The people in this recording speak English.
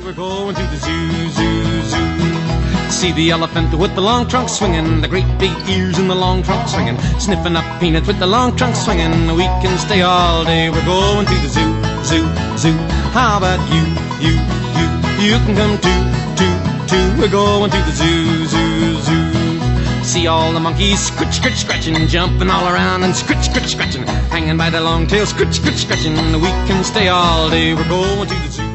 we're going to the zoo, zoo, zoo. See the elephant with the long trunk swinging, the great big ears in the long trunk swinging, sniffing up peanuts with the long trunk swinging. We can stay all day, we're going to the zoo, zoo, zoo. How about you, you, you? You can come too, too, too. We're going to the zoo, zoo, zoo. See all the monkeys scritch, scritch, scratching, jumping all around and scritch, scritch, scratching, hanging by their long tails, scritch, scritch, scratching. We can stay all day, we're going to the zoo.